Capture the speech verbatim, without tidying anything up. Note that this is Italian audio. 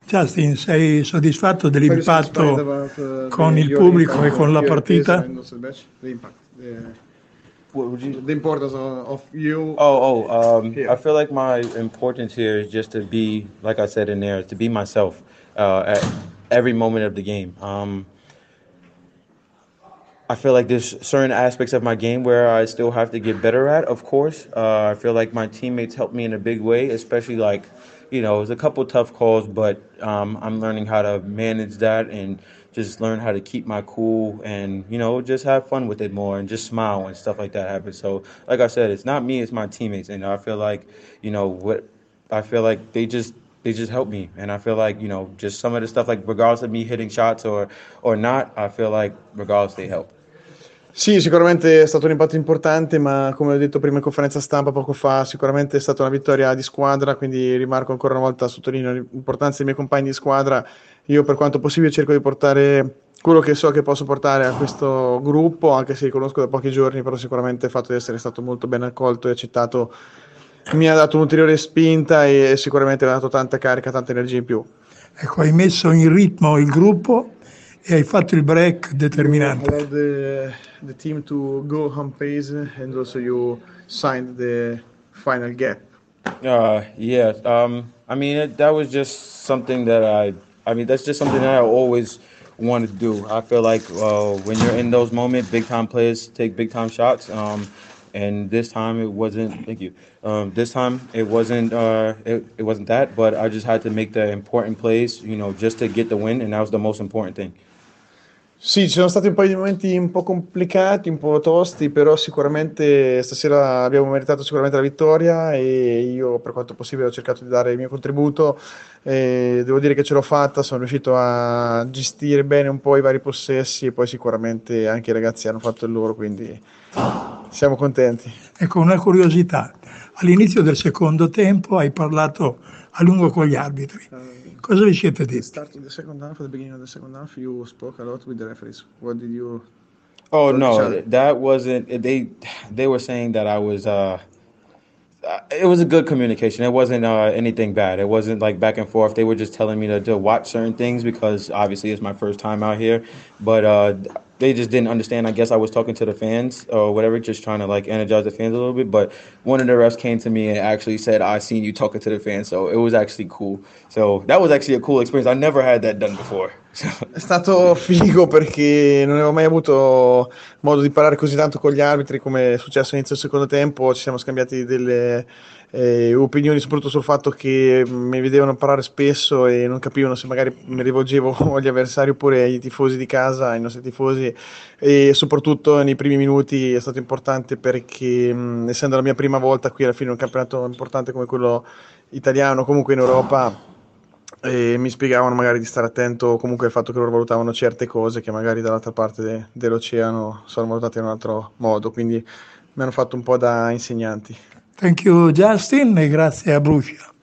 Justin, sei soddisfatto Are you satisfied dell'impatto about uh, con the, il your pubblico e impact con la here at Pisa partita? and also the match? The impact, the, What would you? the importance of, of you Oh, oh. Um, here. I feel like my importance here is just to be, like I said in there, to be myself uh, at every moment of the game. Um, I feel like there's certain aspects of my game where I still have to get better at, of course. Uh, I feel like my teammates helped me in a big way, especially like, you know, it was a couple tough calls, but um, I'm learning how to manage that and just learn how to keep my cool and, you know, just have fun with it more and just smile when stuff like that happens. So, like I said, it's not me, it's my teammates. And I feel like, you know, what I feel like they just they just help me, and I feel like, you know, just some of the stuff, like regardless of me hitting shots or or not, I feel like regardless they help. Sì, sicuramente è stato un impatto importante, ma come ho detto prima in conferenza stampa poco fa, sicuramente è stata una vittoria di squadra, quindi rimarco ancora una volta, sottolineo l'importanza dei miei compagni di squadra. Io per quanto possibile cerco di portare quello che so che posso portare a questo gruppo, anche se li conosco da pochi giorni, però sicuramente il fatto di essere stato molto ben accolto e accettato mi ha dato un'ulteriore spinta e sicuramente mi ha dato tanta carica, tanta energia in più. Ecco, hai messo in ritmo il gruppo e hai fatto il break You determinante. allowed the, the team to go on pace and also you signed the final gap. Uh, yeah. Um, I mean, it, that was just something that I. I mean, that's just something that I always wanted to do. I feel like uh, when you're in those moments, big time players take big time shots. Um, and this time it wasn't. Thank you. Um, this time it wasn't. Uh, it, it wasn't that. But I just had to make the important plays, you know, just to get the win, and that was the most important thing. Sì, ci sono stati un paio di momenti un po' complicati, un po' tosti, però sicuramente stasera abbiamo meritato sicuramente la vittoria e io per quanto possibile ho cercato di dare il mio contributo e devo dire che ce l'ho fatta, sono riuscito a gestire bene un po' i vari possessi e poi sicuramente anche i ragazzi hanno fatto il loro, quindi siamo contenti. Ecco, una curiosità. All'inizio del secondo tempo hai parlato a lungo con gli arbitri. Cosa vi siete At the detti? start of the second half, at the beginning of the second half, you spoke a lot with the referees. What did you Oh told each no, other? that wasn't. They they were saying that I was. Uh, uh, it was a good communication. It wasn't uh, anything bad. It wasn't like back and forth. They were just telling me to, to watch certain things because obviously it's my first time out here. But uh, they just didn't understand. I guess I was talking to the fans or whatever, just trying to like energize the fans a little bit. But one of the refs came to me and actually said, "I seen you talking to the fans," so it was actually cool. So that was actually a cool experience. I never had that done before. È stato figo perché non avevo mai avuto modo di parlare così tanto con gli arbitri come è successo all'inizio del secondo tempo. Ci siamo scambiati delle eh, opinioni soprattutto sul fatto che mi vedevano parlare spesso e non capivano se magari mi rivolgevo agli avversari oppure ai tifosi di casa, ai nostri tifosi, e soprattutto nei primi minuti è stato importante perché mh, essendo la mia prima volta qui alla fine un campionato importante come quello italiano, comunque in Europa, e mi spiegavano magari di stare attento comunque al fatto che loro valutavano certe cose che magari dall'altra parte de- dell'oceano sono valutate in un altro modo, quindi mi hanno fatto un po' da insegnanti. Thank you Justin e grazie a Brucia.